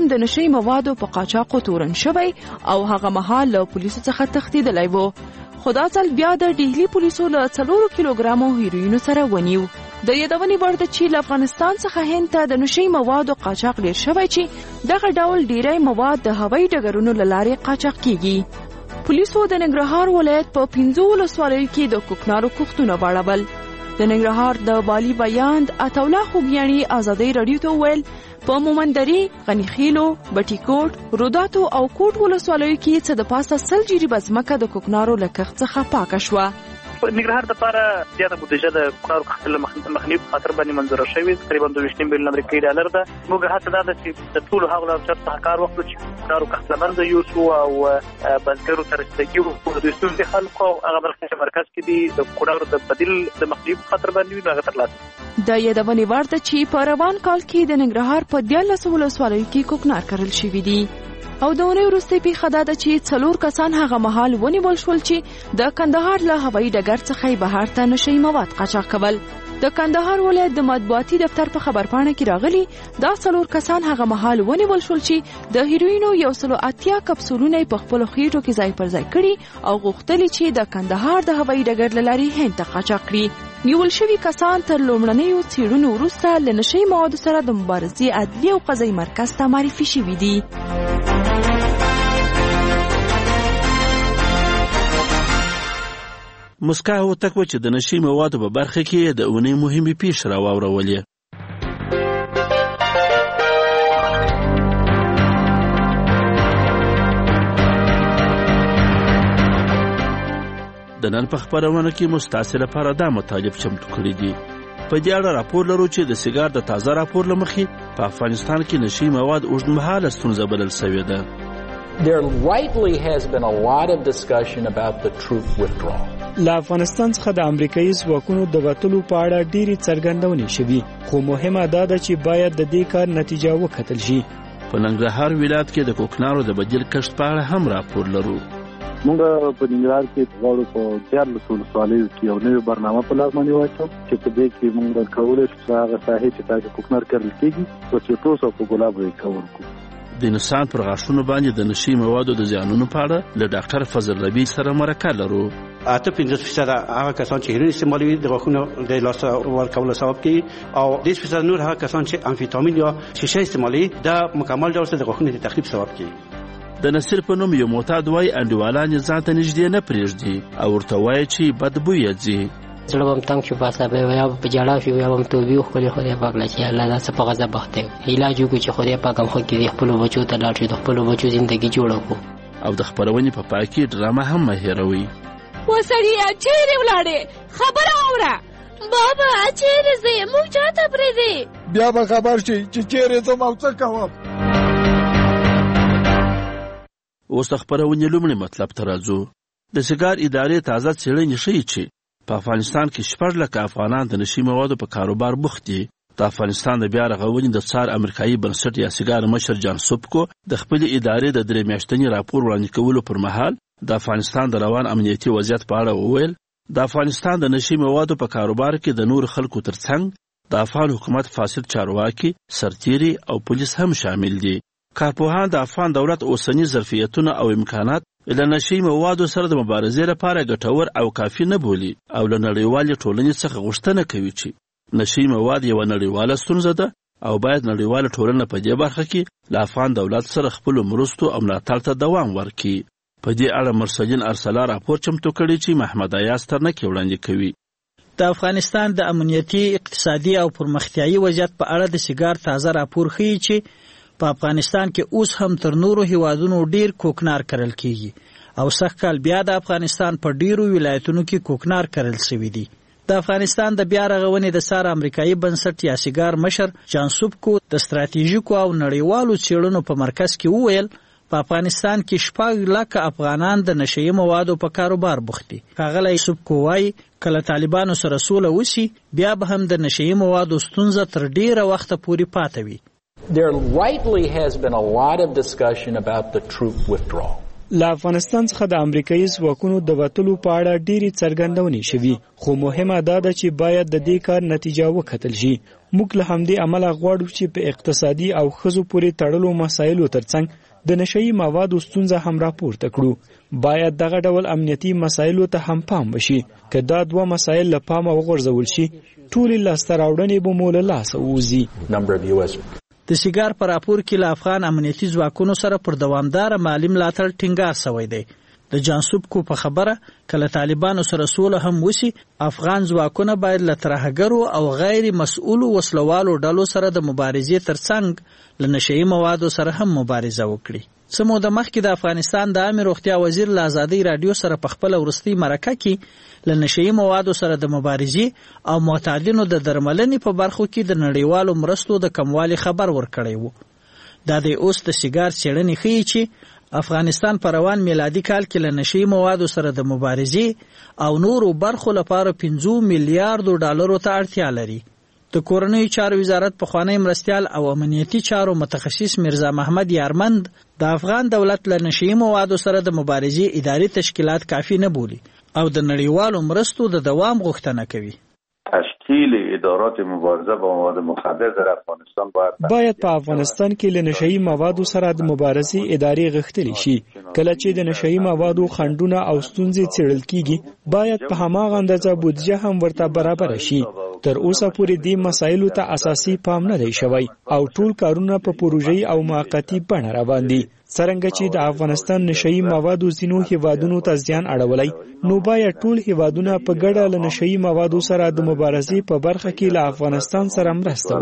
د نشي موادو په قاچاقو تورن شوی او هغه مهال له پولیسو څخه تښتېدلی و. خو دا ځل بیا د ډهلي پولیسو له 4 کیلوګرامو هیروینو سره ونیو. د یادونې وړ ده چې له افغانستان څخه هند ته د نشي موادو قاچاق ډېر شوی چې دغه ډول ډیری مواد د هوایي ډګرونو له لارې قاچاق کیږي. پولیسو د ننګرهار ولایت په 15 ولسوالیو کې د کوکنارو کښتونه واړول. د ننګرهار د والي بیان عطا الله خوږیاڼي ازادۍ راډیو ته وویل په مومندري، غنیخیلو، بټي کوټ، روداتو او کوټ ولسوالیو کې څه د پاسه 100 جریبه ځمکه د کوکنارو له کښت څخه پاکه شوه. ننګرهار لپاره زیاته بودیجه د کوکنارو کښت له مخنیوي په خاطر باندې منظوره شوې، تقریبا 22 میلیون امریکایي ډالر ده. موږ هڅه دا ده چې د ټولو هغو چارو څخه کار وکړو چې کوکنارو کښت له منځه یوسو او بزګرو ته رسیدګي وکړو. د ستونزې حل کړو هغه برخې چې مرکز کې دي د کوکنارو د بدیل د مخنیوي په خاطر باندې وي هغه ترلاسه. د یادونې وړ ده چې په روان کال کې د ننګرهار په 14 ولسوالیو کې کوکنار کرل شوي دي. او د اونۍ وروستۍ پیښه دا ده چې 4 کسان هغه مهال ونیول شول چې د کندهار له هوایي ډګر څخه بهر ته نشي مواد قاچاق کول. د کندهار ولایت د مطبوعاتي دفتر په خبرپاڼه کې راغلي دا 4 کسان هغه مهال ونیول شول چې د هیروینو 180 کپسولونه په خپل خېټو کې ځای پر ځای کړي او غوښتل چې د کندهار د هوایي ډګر له لارې هند ته قاچاق کړي. نیول شوي کسان تر لومړنیو څېړنو وروسته له نشي موادو سره د مبارزې عدلي او قضایي مرکز ته معرفي شوي دي. مسکا وتکوه چې د نشي موادو په برخه کې د اونۍ مهمې پیښې راواورولې. د نن په خپرونه کې مستاسې لپاره دا مطالب چمتو کړي دي. په دې اړه راپور لرو چې د سیګار د تازه راپور له مخې په افغانستان کې نشي مواد اوږدمهاله ستونزه بلل شوې ده. There rightly has been a lot of discussion about the troop withdrawal. له افغانستان څخه د امریکایي ځواکونو د وتلو په اړه ډېرې څرګندونې شوي، خو مهمه دا ده چې باید د دې کار نتیجه وکتل شي. په ننګرهار ولایت کې د کوکنارو د بدیل کښت په اړه هم راپور لرو. موږ په ننګرهار کې غواړو په 14 ولسوالیو کې یو نوې برنامه په لار باندې واچو چې په دې کې موږ کولی شو هغه ساحې چې تاسو کوکنار کرل کېږي په چټوس او په ګلاب یې کول کو. د انسان پر غاښونو باندې د نشي موادو د زیانونو په اړه له ډاکټر فضل ربیع سره مرکه لرو. 8-15% هغه کسان چې هیروین استعمالوي د غاښونو د لاس ورکولو سبب کوي او 10% نور هغه کسان چې امفیتامین یا شیشه استعمالوي دا مکمل ډول د غاښونو د تخریب سبب کوي. د نصیر په نوم یو معتاد وایي انډیوالان یې ځان ته نږدې نه پرېږدي او ورته وایي چې بد بوی یې ځي. زړه به م تنګ شو، بس به یا په جړا شو یا به م توبې وښکلې خدای پاک له چې الله دا څه په غضب بخته علاج وکړو چې خدای پاک هم ښه کړي، خپلو بچو ته لاړ شو، د خپلو بچو زندګي جوړه کړو. او د خپرونې په پای کې ډرامه هم مه هېروئ. وسړیه چیرې ولاړې؟ خبره واوره. بابا چیرې ځې؟ موږ چاته پرېږدې؟ بیا به خبر شي چې چیرې ځم او څه کوم. اوس د خپرونې لومړی مطلب ته راځو. د سیګار ادارې تازه څېړنې ښیي چې په افغانستان کې 6 لکه افغانان د نشي موادو په کاروبار بوخت دي. د افغانستان د بیا رغونې د څار امریکایي بنسټ یا سیګار مشر جان سوبکو د خپلې ادارې د 3 میاشتني راپور وړاندې کولو پر مهال د افغانستان د روان امنیتي وضعیت په اړه وویل د افغانستان د نشي موادو په کاروبار کې د نور خلکو ترڅنګ د افغان حکومت فاسد چارواکي، سرتیري او پولیس هم شامل دي. کارپوهان د افغان دولت اوسنی ظرفیتونه او امکانات له نشي موادو سره د مبارزې لپاره ګټور او کافي نه بولي او له نړیوالې ټولنې څخه غوښتنه کوي چې نشي مواد یوه نړیواله ستونزه ده او باید نړیواله ټولنه په دې برخه کې له افغان دولت سره خپلو مرستو او ملاتړ ته دوام ورکړي. په دې اړه مرسلین ارسلا راپور چمتو کړی چې محمد ایاز ترنکې وړاندې کوي. د افغانستان د امنیتي، اقتصادي او پرمختیایي وضعیت په اړه د سیګار تازه راپور ښیي چې په افغانستان کې اوس هم تر نورو هیوادونو ډیر کوکنار کرل کیږي او سږ کال بیا د افغانستان په ډیرو ولایتونو کې کوکنار کرل شوي دي. د افغانستان د بیا رغونې د څار امریکایي بنسټ یا سیګار مشر جان سوبکو د ستراتیژیکو او نړیوالو څېړنو په مرکز کې وویل په افغانستان کې 6 لکه افغانان د نشهیي موادو په کاروبار بوخت دي. ښاغلی سوبکو وایي کله طالبانو سره سوله وشي بیا به هم د نشهیي موادو ستونزه تر ډیره وخته پورې پاته وي. There rightly has been a lot of discussion about the troop withdrawal. له افغانستان څخه د امریکایي ځواکونو د وتلو په اړه ډېری څرګندونې شوي، خو مهمه دا ده چې باید د دې کار نتیجه وکتل شي. موږ له همدې امله غواړو چې په اقتصادي او ښځو پورې تړلو مسایلو ترڅنګ د نشهیي موادو ستونزه هم راپورته کړو. باید دغه ډول امنیتي مسایلو ته هم پام وشي. که دا دوه مسایل له پامه وغورځول شي، ټولې لاسته راوړنې به مو له لاسه ووځي. د سیګار په راپور کې له افغان امنیتي ځواکونو سره پر دوامدار مالی ملاتړ ټینګار شوی دی. د جانسوب په خبره کله طالبانو سره سوله هم وسی، افغان ځواکونه باید له ترهګرو او غیر مسؤلو وسلوالو ډلو سره د مبارزې ترڅنګ له نشهیي موادو سره هم مبارزه وکړي. څه موده مخکې د افغانستان د عامه روغتیا وزیر له ازادۍ راډیو سره په خپل وروستۍ مرکه کې له نشهیي موادو سره د مبارزې او معتادینو د درملنې په برخو کې د نړیوالو مرستو د کموالي خبر ورکړی وو. دا د اوس د سیګار څېړنې ښیي چې افغانستان په روان میلادي کال کې له نشهیي موادو سره د مبارزې او نورو برخو لپاره 5 میلیارډ ډالرو ته اړتیا لري. د کورنیو چارو وزارت پخوانی مرستیال او امنیتي چارو متخصص میرزا محمد یارمند د افغان دولت له نشهیي موادو سره د مبارزې اداري تشکیلات کافي نه بولي او د نړیوالو مرستو د دوام غوښتنه کوي. تشکیل ادارات مبارزه با مواد مخدر در افغانستان باید په افغانستان کې له نشهیي موادو سره د مبارزې ادارې غښتلې شي. کله چې د نشهیي موادو خنډونه او ستونزې څېړل کیږي، باید په هماغه اندازه بودیجه هم ورته برابر شي. تر اوسه پورې دې مسایلو ته اساسي پام نه دی شوی او ټول کارونه په پروژې او موقتی بڼه روان دي. څرنګه چې د افغانستان نشهیي موادو ځینو هیوادونو ته زیان اړولی، نو باید ټول هیوادونه په ګډه له نشهیي موادو سره د مبارزې په برخه کې له افغانستان سره مرسته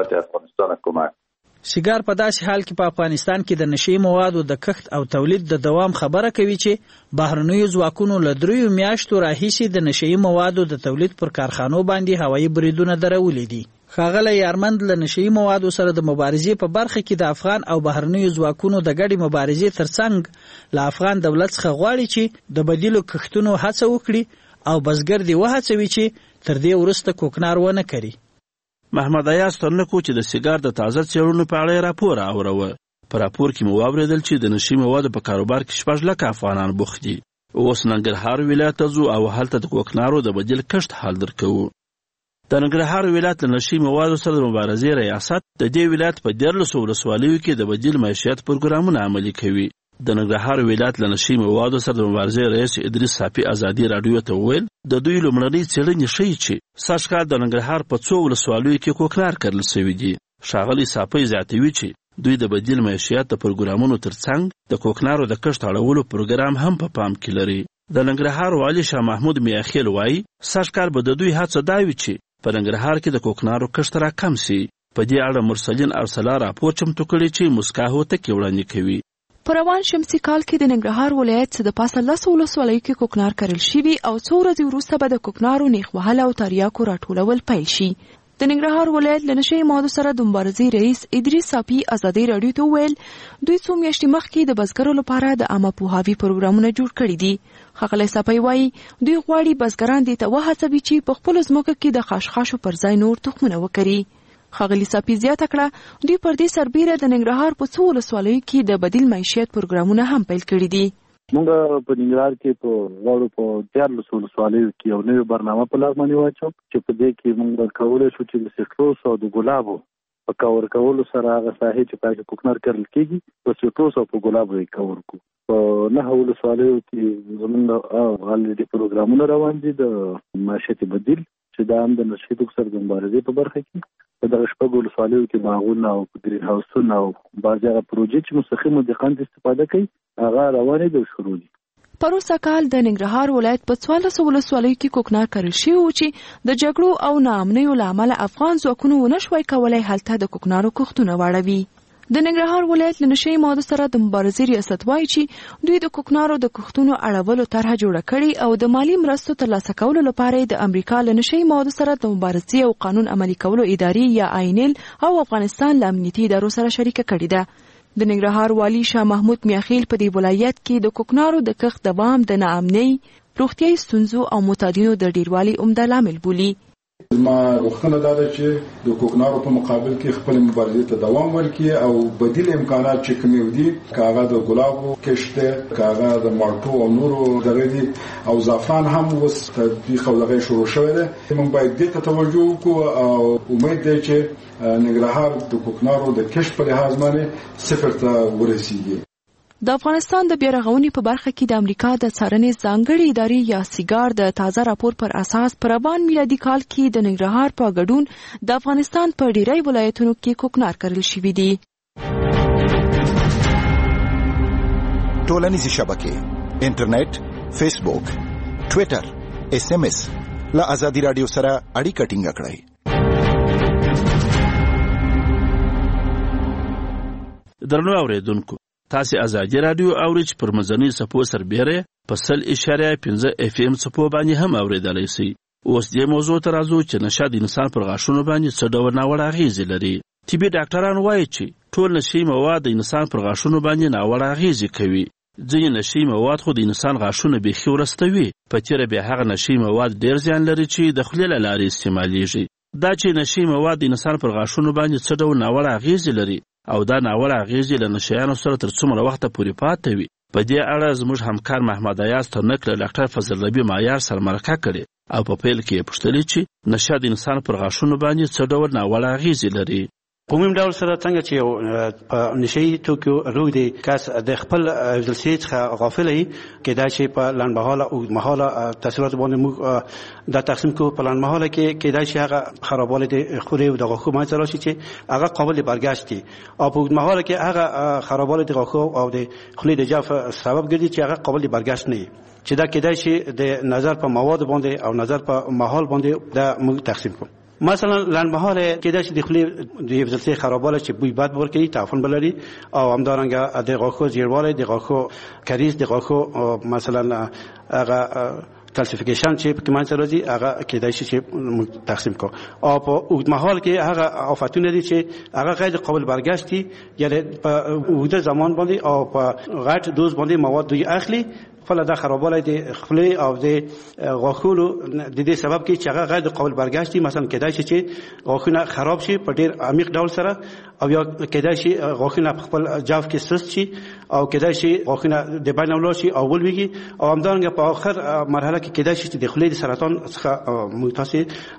وکړي. سیګار په داسې حال کې په افغانستان کې د نشهیي موادو د کښت او تولید د دوام خبره کوي چې بهرنیو ځواکونو له 3 میاشتو راهیسې د نشهیي موادو د تولید پر کارخانو باندې هوایي بریدونه درولي دي. ښاغلی یارمند له نشهیي موادو سره د مبارزې په برخه کې د افغان او بهرنیو ځواکونو د ګډې مبارزې ترڅنګ له افغان دولت څخه غواړي چې د بدیلو کښتونو هڅه وکړي او بزګر دې وهڅوي چې تر دې وروسته کوکنار ونه کړي. محمد ایاز ترنکو چې د سیګار د تازه څېړنو په اړه راپور اوروه. په راپور کې مو واورېدل چې د نشهیي موادو په کاروبار کې 6 لکه افغانان بوخت دي. اوس ننګرهار ولایت ته ځو او هلته د کوکنارو د بدیل کښت حال درکوو. د ننګرهار ولایت له نشهیي موادو سره د مبارزې ریاست د دې ولایت په 14 ولسوالیو کې د بدیل معیشت پروګرامونه عملي کوي. د ننګرهار ولایت له نشهیي موادو سره د مبارزې رئیس ادریس صافي ازادي راډیو ته وویل د دوی لومړنۍ څېړنې ښیي چې سږ کال د ننګرهار په 2 ولسوالیو کې کوکنار کرل شوي دي. ښاغلي صافي زیاتوي چې دوی د بدیل معیشت د پروګرامونو ترڅنګ د کوکنارو د کښت اړولو پروګرام هم په پام کې لري. د ننګرهار والي شاه محمود میاخیل وایي سږ کال به د دوی هڅه دا وي چې په ننګرهار کې د کوکنارو کښت راکم سي. په دې اړه مرسلین ارسلا راپور چمتو کړی چې مسکا هوتکې وړاندې کوي. په روان شمسي کال کې د ننګرهار ولایت څخه د پاسه 10 ولسوالیو کې کوکنار کرل شوي او څو ورځې وروسته به د کوکنارو نیخ وهل او تریاکو راټولول پیل شي. د ننګرهار ولایت له نشهیي موادو سره د مبارزې رئیس ادریس صافي ازادي راډیو ته وویل دوی څو میاشتې مخکې د بزګرو لپاره د عامه پوهاوي پروګرامونه جوړ کړي دي. ښاغلی صافي وایي دوی غواړي بزګران دې ته وهڅوي چې په خپلو ځمکو کې د خاشخاشو پر ځای نور تخمونه وکري. ښاغلي صافي زیاته کړه دوی پر دې سربیره د ننګرهار په 2 ولسوالیو کې د بدیل معیشت پروګرامونه هم پیل کړي دي. موږ په ننګرهار کې په غواړو په 14 ولسوالیو کې یو نوې برنامه په لاس باندې واچو چې په دې کې موږ ورکولی شو چې د سټروس او د ګلابو په کور کولو سره هغه ساحې چې پکې کوکنار کرل کېږي په سټروس او په ګلابو یې کور کو. په 9 ولسوالیو کې زموږ غالي پروګرامونه روان دي د معیشت بدیل چې دا هم د نشهیي توکو سره د مبارزې په برخه کې په دغه 6 ولسوالیو کې باغونه او ګرین هاوسونه او بعضې هغه پروژې چې مستقیم دهقان استفاده کوي هغه روانې دي او شروع دي. پروسه کال د ننګرهار ولایت په 14 ولسوالیو کې کوکنار کرل شوي و چې د جګړو او ناامنیو له امله افغان ځواکونو ونه شوای کولی هلته د کوکنارو کښتونه واړوي. د ننګرهار ولایت له نشهیي موادو سره د مبارزې ریاست وایي چې دوی د کوکنارو د کښتونو اړولو طرحه جوړه کړې او د مالی مرستو ترلاسه کولو لپاره د امریکا له نشهیي موادو سره د مبارزې او قانون عملي کولو ادارې یا آینل او افغانستان له امنیتي ادارو سره شریکه کړې ده. د ننګرهار والي شاه محمود میاخیل په دې ولایت کې د کوکنارو د کښت دوام د ناامنۍ، روغتیايي ستونزو او معتادینو د ډیروالي عمده لامل بولي. ما غوښتنه دا ده چې د کوکنارو په مقابل کې خپل مبارزې ته دوام ورکړي او بدیل امکانات چې کوم دي کاغه د ګلابو کشته کاغه د مالټو او نورو دغه دي او زعفران هم اوس تطبیق او دغه شروع شوی دی. موږ باید دې ته توجه وکړو او امید دی چې ننګرهار د کوکنارو د کشف په لحاظ باندې صفر ته ورسیږي. د افغانستان د بیارغونې په برخه کې د امریکا د څارنې ځانګړې ادارې یا سیګار د تازه راپور پر اساس په روان میلادي کال کې د ننګرهار په ګډون د افغانستان په ډیری ولایتونو کې کوکنار کرل شوي دي. ټولنیزې شبکې، انټرنیټ، فیسبوک، ټویټر، SMS له ازادي رادیو سره اړیکه ټینګه کړئ. درنو اوریدونکو، تاسو ازادي رادیو اورئ چې پر مزنی صفو سربېره په 100.5 FM صفو باندې هم اوریدلای شئ. اوس دې موضوع ته راځو چې نشه د انسان پر غاښونو باندې څه ډول ناوړه اغېزې لري. طبي ډاکټران وایي چې ټول نشي مواد د انسان پر غاښونو باندې ناوړه اغېزې کوي. ځینې نشي مواد خو د انسان غاښونه بیخي ورستوي، په تیره بیا هغه نشي مواد ډېر زیان لري چې د خولې له لارې استعمالیږي. دا چې نشي مواد د انسان پر غاښونو باندې څه ډول ناوړه اغېزې لري او دا ناوړه اغېزې له نشیانو سره تر څومره وخته پورې پاتې وي، په دې اړه زموږ همکار محمد ایاز ترنک له ډاکټر فضل ربی معیار سره مرکه کړې او په پیل کې یې پوښتلې چې نشه د انسان پر غاښونو باندې څه ډول ناوړه اغېزې لري. په عمومي ډول سره څنګه چې په نشي توکو روغ دی کس د خپل ځلسي څخه غافل وي، کېدای شي په لنډمهاله او مهاله تاثیرات باندې موږ د تقسیم کو په لنډمهاله کې کېدای شي هغه خرابوالی د خولې او د غاښو منځ راشي چې هغه قابل برګشت دي، او په مهاله کې هغه خرابوالی د غاښو او د خولې د جاف سبب ګرځي چې هغه قابل برګشت نه وي، چې دا کېدای شي د نظر په مواد باندې او نظر په ماحول باندې د موږ تقسیم کو. مثلا لنډمهاله کېدای شي د خولې د ځلسي خرابوالی چې بوی بد ورکوي، تعفن بلري، او همدارنګه د غاښو زیړوالی، د غاښو کریز، د غاښو مثلا هغه کلسیفیکیشن چې په منځ راځي هغه کېدای شي چې تقسیم کو. او په اوږدمهال کې هغه آفتونه دي چې هغه غیر قابل برګشت دي، یعنی په اوږده زمان باندې او په غټ دوز باندې مواد دوی اخلي، خپل د خرابوالی د خولې او د غاښونو د دې سبب کې چې هغه غیر قابل برګشت دي. مثلا کېدای شي چې غاښونه خراب شي په ډېر عمیق ډول سره، او یا کېدای شي غاښونه په خپل جاف کې سست شي، او کېدای شي غاښونه د بین ولاړ شي او ولویږي، او همدارنګه په آخر مرحله کې کېدای شي چې د خولې د سرطان څخه موږ تاسې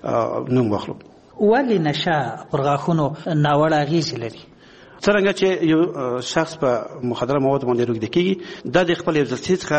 نوم واخلو. ولې نشه پر غاښونو ناوړه اغېزې لري؟ څرنګه چې یو شخص په مخدره مواد باندې روږدی کېږي، دا د خپل حفظ څخه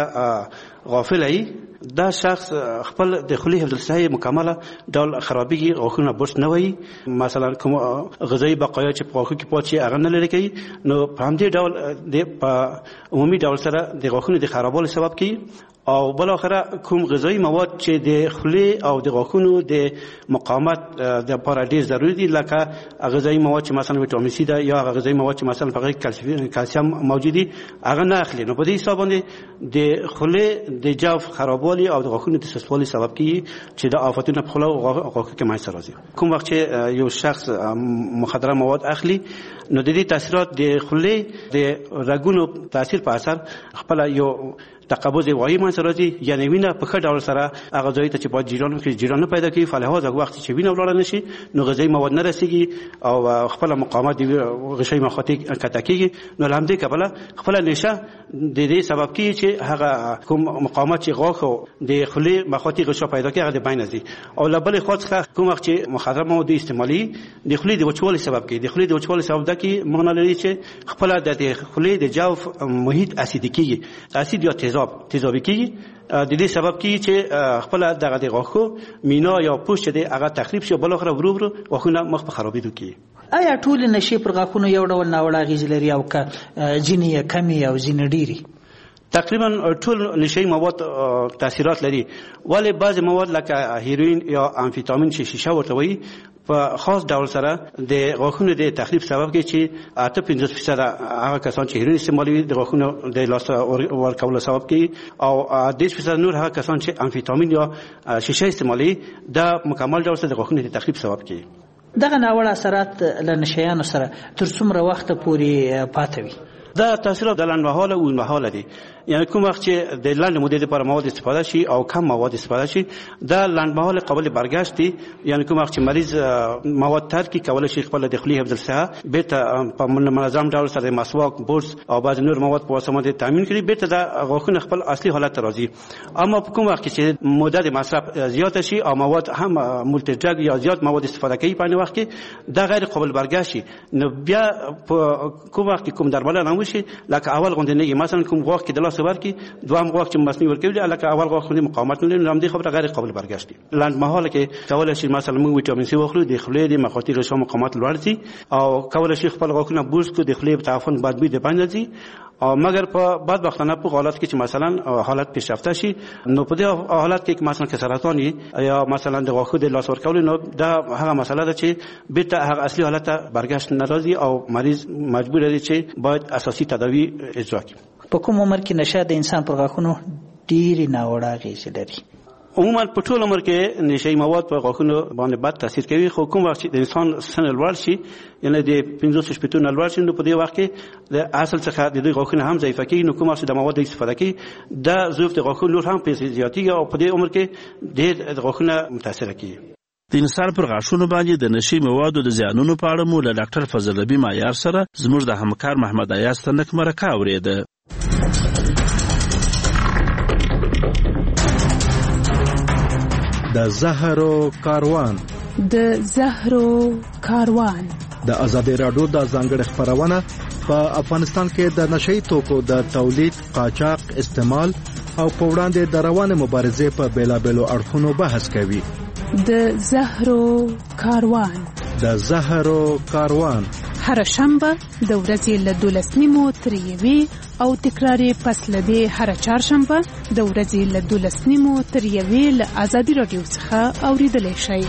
غافل وي، دا شخص خپل د خولې حفظ مکمله ډول خرابېږي، غاښونه برس نه وي، مثلا کوم غذایي بقایا چې په غاښو کې پاتې شي هغه نه لرې کوي، نو په همدې ډول په عمومي ډول سره د غاښونو د خرابوالي سبب کوي. او بل اخره کوم غذایی مواد چې د خولې او د غاښونو د مقاومت د لپاره ډیر ضروري دي، لکه غذایی مواد چې مثلا ویټامین سي ده، یا غذایی مواد چې مثلا په کلسیم موجود دي، هغه نه اخلي، نو په دې حساب باندې د خولې د جاف خرابوالي او د غاښونو د سستوالي سبب کیږي چې د آفتونو په خوله او غاښو کې منځته راځي. کوم وخت چې یو شخص مخدره مواد اخلي، نو د دې تاثیرات د خولې د رګونو تاثیر په اثر خپل یو تقبض وایي منځ راځي، یعنی وینه په ښه ډول سره هغه ځای ته چې باید جریان نه پیدا کوي، فلهذا وخت چې وینه ولاړه نشي نو غذایي مواد نه رسیږي او خپل مقاومت د غشای مخاطي کته کېږي، نو لامدې کبله خپل نشه د دې سبب کیږي چې هغه کوم مقاومت چې غاښو د خولې مخاطي غشا پیدا کوي هغه د بین ځي، او لبل خو څخه کوم وخت چې مخدر مواد استعمالي د خولې د وچوالي سبب کوي، د خولې د وچوالي سبب د کی معنی لري چې خپل د خولې د جوف محیط اسیدي کیږي، اسید یا تیزابي کیږي، د دې سبب کیږي چې خپل دغه د غاښو مینا یا پوست دې هغه تخریب شي، بل اخر ورو ورو غاښونه مخ په خرابېدو کیږي. آیا ټول نشي پر غاښونو یو ډول ناوړه اغېزې لري او که ځینې کمې او ځینې ډېرې؟ تقریبا ټول نشي مواد تاثیرات لري، ولی بعض مواد لکه هیروین یا امفیتامین چې شیشه ورته وایي په خاص ډول سره د غاښونو د تخریب سبب کوي، چې 8-50% هغه کسان چې هیروین استعمالوي د غاښونو د لاس ورکولو سبب کوي، او 10% نور هغه کسان چې امفیتامین یا شیشه استعمالوي دا مکمل ډول سره د غاښونو د تخریب سبب کوي. دغه ناوړه اثرات له نشیانو سره تر څومره وخت پورې پاتې وي؟ دا تاثیرات د لنډمهاله او اوږدمهاله دي. یعنی کوم وخت چې د لنډ مودې لپاره مواد استفاده شي او کم مواد استفاده شي دا لنډمهاله قابل برگشت دي. یعنی کوم وخت چې مریض مواد ترک کولای شي خپل د خولې حفظ الصحه بیرته په منظم ډول سره مسواک، برس او بعض نور مواد په واسطه باندې تامین کړي، بیرته د غاښونو خپل اصلي حالت ته راځي. اما په کوم وخت چې موده د مصرف زیات شي او مواد هم مولټي ډرګ یا زیات مواد استفاده کوي په وخت کې دا غیر قابل برگشت شي. نو بیا په کوم وخت کوم درملنه وشي لکه اول غونډه نه مثلا کوم غاښ کې د لاس ورکی دوام غاښ چې مصنوعي ورکوي لکه اول غاښ باندې مقاومت نه لري، هم دي خبره غیر قابل برگشت دي. لنډمهاله کې کولای شي مثلا موږ ویټامین سي واخلو د خولې د مخاطر شو مقاومت لوړ شي او کولای شي خپل غاښونه بورس کو د خولې په تعفن بدبوی د باندې دي. او مگر په بعد وختانه په حالت کې چې مثلا حالت پیشرفته شي نو په دې حالت کې مثلا که سرطان یا مثلا د غاښو د لاس ورکول نو دا هغه مسله ده چې بیرته هغه اصلي حالت ته برگشت ناراضي او مریض مجبور دی چې باید اساسي تداوی اجرا کړي. په کوم عمر کې نشه د انسان پر غاښونو ډېری ناوړه اغېزې لري؟ عموما په ټول عمر کې نشي مواد په غاښونو باندې بد تاثیر کوي، خو کوم وخت چې د انسان سن لوړ شي یعنی د 15 شپږ لوړ شي نو په دې وخت کې د اصل څخه د دوی غاښونه هم ضعیف کیږي. نو کوم وخت د مواد استفاده کوي دا ضعف د غاښونو هم په زیاتیږي او په دې عمر کې ډېر غاښونه متاثر کیږي. د انسان پر غاښونو باندې د نشي موادو د زیانونو په اړه مو له ډاکټر فضل ربی معیار سره زموږ د همکار محمد ایاز تنک مرکه اورېده. د زهرو کاروان د ازادي راډیو د ځانګړي خبرونه په افغانستان کې د نشئی توکو د تولید، قاچاق، استعمال او په وړاندې د روانه مبارزې په بیلابېلو اړخونو بحث کوي. د زهرو کاروان هر شنبه د ورځې له 12:30 تر 1 او تکراري پس له دې هر چهارشنبه د ورځې له 12:30 تر 1 له ازادي راډیو څخه اوریدلای شئ.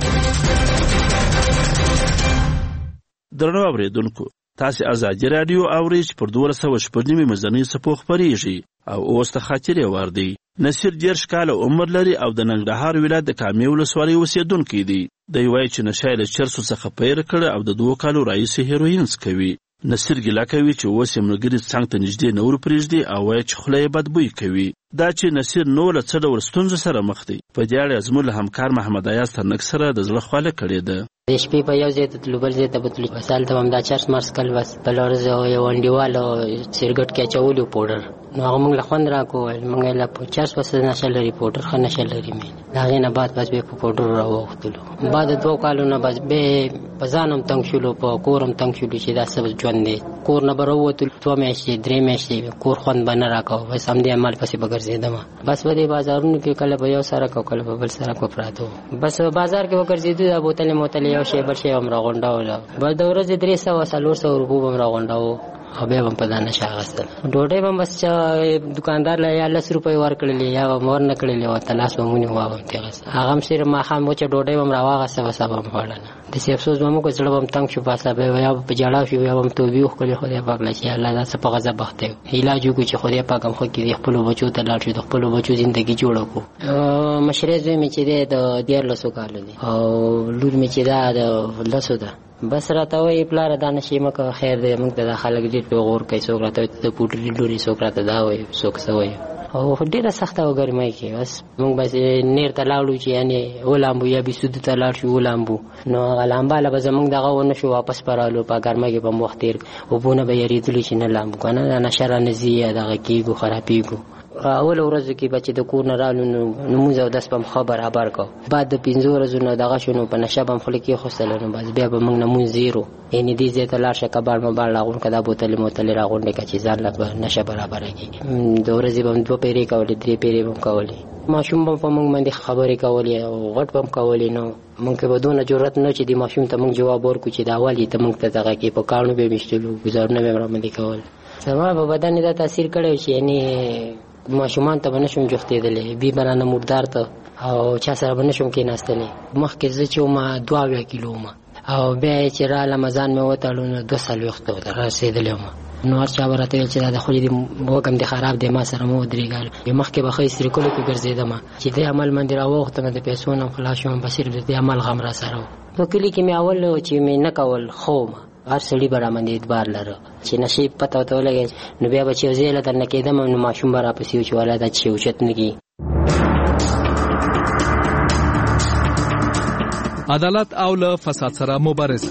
درنو اوریدونکو، تاسو ازادي راډیو اورئ چې پر 12:15 مزنی سپو خبريږي او اوس ته خاطرې وردی. نصیر 10 کاله عمر لري او د ننګرهار ولایت د کامې ولسوالۍ اوسیدونکی دی. دی وایي چې نشه له چرسو څخه پیل کړ او د 2 کالو راهیسې هیروین څکوي. نصیر ګیله کوي چې اوس یې ملګري څنګ ته نږدې نه ورپرېږدي او وایي چې خوله یې بدبوی کوي. دا چې نصیر نو له څه ډول ستونزو سره مخ دی په دې اړه زموږ له همکار محمد ایاز تنک سره د زړه خواله کړې ده. د شپې په یو ځای ته تلو بل ځای ته بتلو مثال ته هم دا چرس مرس کل بس بل ورځ یو انډیوال سیرګټ کې اچولو پوډر نو هغه موږ له خوند راکول موږ له چرس پس نشه لري پوډر خو نشه لري مې دا غي نه بعد بس به په پوډر راوختلو بعد 2 کالو نه بس به بزانم تنگ شلو په کورم تنگ شلو چې دا سبب ژوند دی کور نه بروتل 2 میاشتې 3 میاشتې کور خوند بنه راکاو بس هم دې عمل پسې بګرځیدم بس په دې بازارونو کې کله به یو سره کو کله به بل سره کو پراتو بس بازار کې وګرځیدو دا بوتل موتل یو شی بل شی هم راغونډاول بعد د ورځې 300 روپو هم راغونډاو او به هم په دانه شاغستل ډوډۍ هم بس دکاندار له 10 روپۍ ورکړلې یا مور نه کړلې او تلاش مونږ واو تیغس هغه سره ما خام چې ډوډۍ هم راواغسته وسبه مړنه د سی افسوس مو کو زړه هم تنگ شو پاسه به یا په جړا شو یا هم توبې خو له خدای پاک لشي الله دا څه په غضب بخته علاج وکړي چې خدای پاک هم خو کې خپل بچو ته لاړ شي د خپل بچو ژوندۍ جوړ کو مشرې مې چې د 14 کال دي او لور مې چې دا د لاسو ده بس راته وی پلار دانه شي مکه خیر دې موږ ته خلک دې په غور کوي څوک راته د پوټری لوري څوک راته دا وي څوک سوي او ډیره سخته وګرمای کې بس موږ بس نیر ته لاړو چې یعنی ولامبو یا بيسود ته لاړ شو ولامبو نو غلامباله به زموږ دغه ونه شو واپس پرالو په ګرمای کې په مختیر او بونه به یریدل چې نه لامبو کنه نه شر نه زی دغه کېګو خرابېګو اول ورځ کې بچي د کور نه رالو نو موږ او داس په خبر کو بعد د 15 ورځې نو دغه شنو په نشابم خلک خوستل نو بس بیا به موږ نمون زیرو یعنی دې ځای ته لاړ شي کبار مبار لاغون کدا بوتل موتل راغونډه کې چې ځان لا نشه برابر کی د ورځې به 2 پیری کولې 3 پیری به کولې ماشوم په موږ باندې خبرې کولې او غټ بم کولې نو موږ به دونه جرأت نه چې د ماشوم ته موږ جواب ورکو چې دا والی ته موږ ته دغه کې په کارونو به مشتلو گزارنه به باندې کول سما په بدن دا تاثیر کړی چې یعنی ماشومان ته بنشم جوختېدلې بي برانه مردار ته او چا سره بنشم کې ناستلې مخکې زه چې ما 2 کیلو ما او بیا چې را رمضان مې وټالو نو 2 سال وخت ته رسیدلې ما نو ارچا ورته چې دا خو دې وګم دي خراب دي ما سره مو درېګال مخکې به خې سری کولو کې ګرځیدم چې دې عمل من دی راوخت نه د پیسو نه خلاصوم بصیر دې عمل غم را سره نو کلی کې مې اول چې مې نه کول خو هر سړي به رامنې اعتبار لره چې نشي پته ورته ولګي نو بیا به چې یو ځای له درنه کېدم نو ماشوم به راپسې و چې والا دا چې اوچت نه کي. عدالت او له فساد سره مبارزه.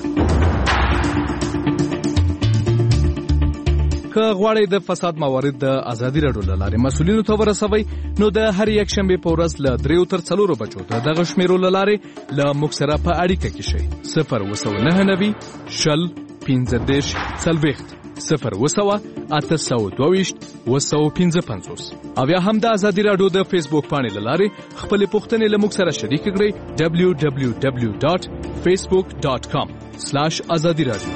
که غواړئ د فساد موارد د ازادي راډیو له لارې مسؤلینو ته ورسوئ نو د هر یک شنبې په ورځ له 3 تر 4 بجو د دغه شمیرو له لارې له موږ سره په اړیکه کې شئ. 029 شل 15 40 0 او یا هم د ازادي راډیو د فیسبوک پاڼې له لارې خپلې پوښتنې له موږ سره شریک کړئ. www.facebook.com/azadi radio.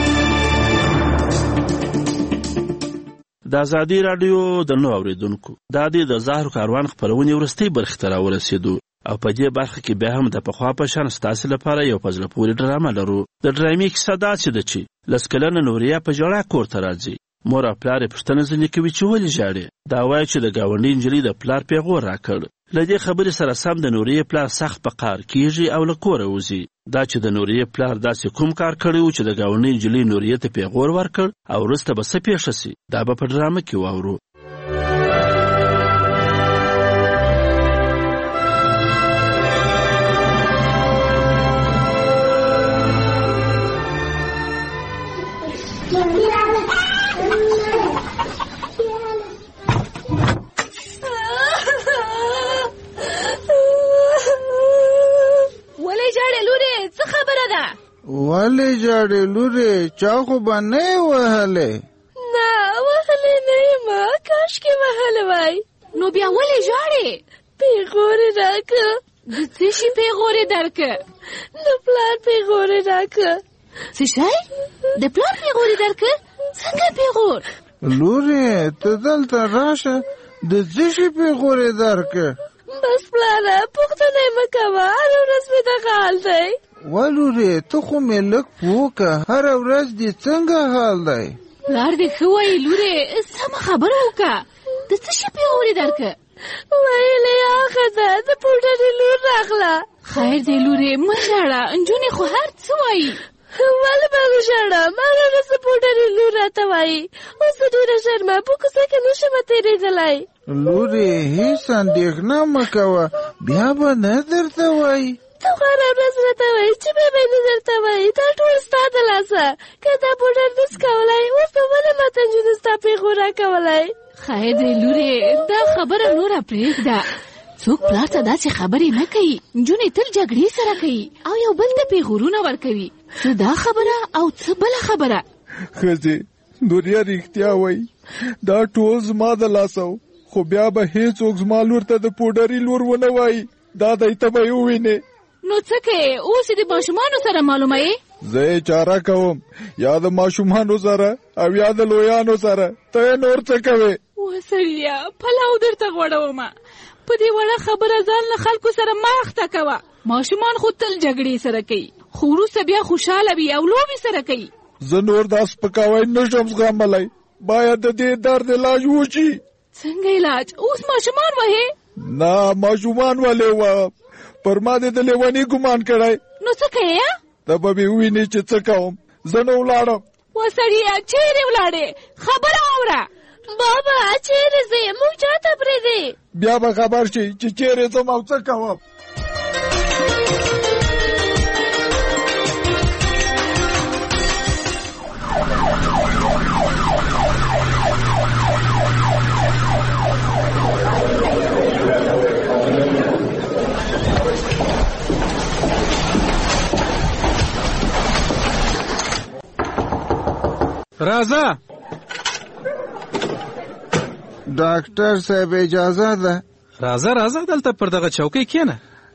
د ازادي راډیو د نو اوریدونکو دا د زهر کاروان خبرونه ورستي برخه تر ورسېدو او په دې برخه کې به هم د پخوا په شان ستاسو لپاره یو پزله پوری ډرامه لرو. د ډرامې کیسه دا چې لسکلنه نوریا په جوړه کور ته راځي. مور او پلار پښتنه ځنې کوي چې ولې ژاړي. دا وایي چې د گاونډي انجلۍ د پلار پیغور راکړ. لدې خبرې سره سم د نوریا پلار سخت په قار کیږي او له کوره وځي. دا چې د نوریا پلار داسې کوم کار کړی و چې د گاونډي انجلۍ نوریا ته پیغور ورکړ او وروسته به څه پیښه شي دا به په ډرامه کې واورو. ولې جاړې لورې چا خو به نه یې وهلې؟ نه وهلې نه یم، کاشکې وهلی وای. نو بیا ولې ژاړې؟ پیغور یې راکړه. د څه شي پیغور یې درکړه؟ د پلار پیغور یې راکړه. څه شی؟ د پلار پیغور یې درکړه؟ څنګه پیغور؟ لورې ته دلته راشه، د څه شي پیغور یې درکړه؟ بس پلاره پوښتنه یې مه کوه، هره ورځ مې دغه حال دی. ولورې ته خو مې لږ پوکه، هره ورځ دې څنګه حال دی؟ پلار دې ښه وایي لورې، سمه خبره وکړه. د څه شي پیغور یې درکړه؟ ویلې هغه ده د پوډرې لور راغله. خیر دی لورې مه ژاړه، نجونې خو هر څه وایي. ولې به وژاړم؟ هره ورځ د پوډرې لور راته وایي. اوس زه ډېره ژرمه په کوڅه کې نشم تېرېدلی. لورې هېڅ اندېښنه مه کوه، بیا به نه درته وایي. ته خو هره ورځ راته وایي چې بیا به یې نه درته وایي. دا ټول ستا د لاسه. که دا پوډر نس کولی اوس به ولې ماته نجونې ستا پیغور راکولی؟ خیر دی لورې دا خبره نوره پرېږده. څوک پلار ته داسې خبرې نه کوي. نجونې تل جګړې سره کوي او یو بل ته پیغورونه ورکوي. څه دا خبره او څه بله خبره. ښځې نوریا رښتیا وایي، دا ټول زما د لاسه و، خو بیا به هېڅوک زما لور ته د پوډري لور ونه وایي. دا دی ته به یې ووینې. نو څه کوې؟ اوس یې د ماشومانو سره معلومه یې؟ زه یې چاره کوم، یا د ماشومانو سره او یا د لویانو سره. ته یې نور څه کوې؟ وسړیه پلاو درته غوړومه. په دې وړه خبره ځان له خلکو سره مه اخته کوه. ماشومان خو تل جګړې سره کوي، خو وروسته بیا خوشحاله وي او لوبې سره کوي. زه نور دا سپکاوی نشم زغملی، باید د دې درد علاج وشي. څنګه علاج؟ اوس ماشومان وهې؟ نه ماشومان ولې وهم، پر ما دې د لیوني ګمان کړی. نو څه کوې؟ ته به مې ووینې چې څه کوم. زه نه ولاړم. وسړیه چیرې ولاړې؟ خبره واوره. بابا چیرې ځې؟ موږ چاته پرېږدې؟ بیا به خبر شي چې چیرې ځم او څه کوم. راځه ډاکټر صاحب اجازه ده؟ راځه دلته پر دغه چوکۍ کښېنه.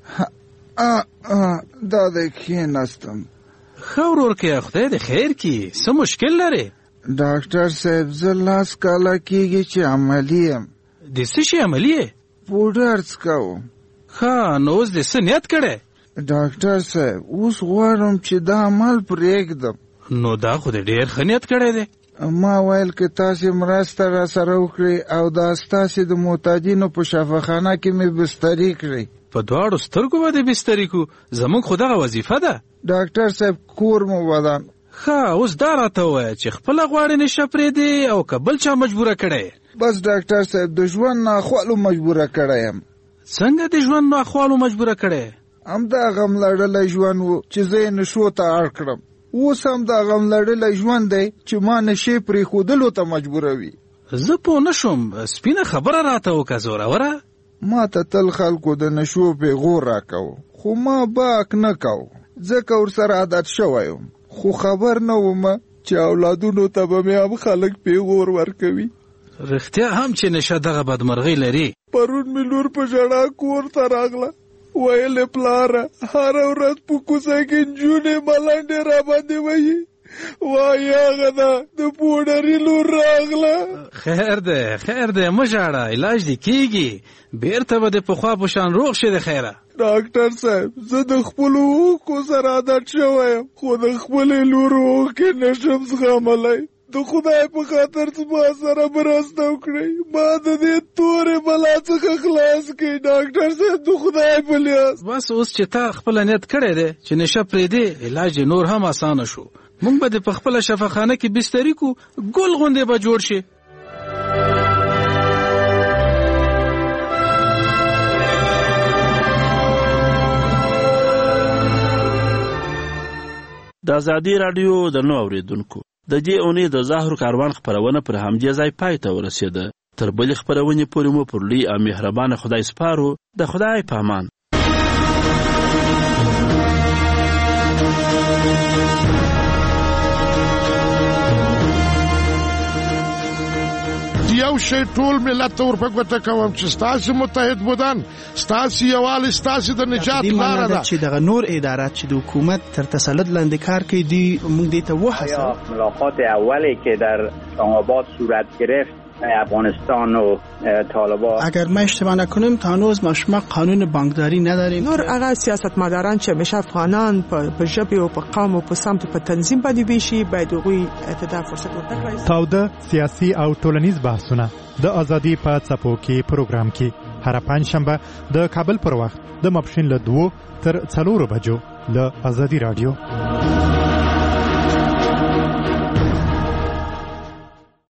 دا دی کښېناستم. ښه ورورکیه خدای دې خیر کړي. څه مشکل لرې؟ ډاکټر صاحب زه 10 کاله کېږي چې عملي یم. د څه شي عملي یې؟ پوډر څکوم. ښه نو اوس دې څه نیت کړی؟ ډاکټر صاحب اوس غواړم چې دا عمل پرېږدم. نو دا خو دې ډېر ښه نیت کړی دی. ما ویل که تاسې مرسته را سره وکړئ او دا ستاسې د معتادینو په شفاخانه کې مې بستري کړئ. په دواړو سترګو به دې بستري کړو، زموږ خو دغه وظیفه ده. ډاکټر صاحب کور مو ودان، ښه اوس دا راته ووایه چې خپله غواړې نشه پرېږدې او که بل چا مجبوره کړی؟ بس ډاکټر صاحب د ژوند ناخوالو مجبوره کړی یم. څنګه د ژوند ناخوالو مجبوره کړی؟ همدا غم لړلی ژوند و چې زه یې نشو ته اړ کړم. اوس هم دا غم لړلی ژوند دی چې ما نشې پرېښودلو ته مجبوروي. زه پوه نه شوم، سپینه خبره راته وکړه زوروره. ما ته تل خلکو د نشو پیغور راکوه، خو ما باک نه کوه ځکه ورسره عادت شوی یم. خو خبر نه وم چې اولادونو ته به مې هم خلک پیغور ورکوي. رښتیا هم چې نشه دغه بدمرغۍ لري. پرون مې لور په ژړا کور ته راغله، ویلې پلاره هره ورځ په کوڅه کې نجونې ملنډې راباندې وایي. وایي هغه ده د پوډري لور راغله. خیر دی مه ژاړه، علاج دې کېږي، بیرته به د پخوا په شان روغ شي. د خیره ډاکټر صاحب زه د خپلو اوښکو سره عادت شوی یم، خو د خپلې لور اوښکې نشم زغملی. د خدای په خاطر زما سره مرسته وکړئ، ما د دې تورې بلا څخه خلاص کړئ ډاکټر صاحب، د خدای په لیاس. بس اوس چې تا خپله نیت کړی دی چې نشه پرېږدې، علاج یې نور هم اسانه شو. موږ به د په خپله شفاخانه کې بستري کو، ګل غوندې به جوړ شي. د ازادي راډیو د نو اوریدونکو د دې اونۍ د زهر کاروان خپرونه پر همدې ځای پای ته ورسېده. تر بلې خپرونې پورې مو پر لوی او مهربانه خدای سپارو. د خدای په امان. یو شی ټول ملت ور په ګوته کوم چې ستاسو متحد بودن، ستاسو یووالی ستاسو د نجات لاره ده. چې دغه نور ادارات چې د حکومت تر تسلط لاندې کار کوي دی موږ دې ته وهڅوو. ملاقات اولی که در اسلام‌آباد صورت گرفت افغانستان و طالبان، اگر ما اشتباه نکنیم تا هنوز ما قانون بانکداری نداریم. نور هغه سیاستمداران چې همیشه افغانان په ژبه او په قوم او په سمت په تنظیم باندې ویشي باید هغوی ته فرصت ورکړي. تاوده سیاسي او ټولنیز بحثونه د ازادي په څپو کې پروګرام کې هر پنځشنبه د کابل پر وخت د ماپښین له 2 تر 4 بجو د ازادي رادیو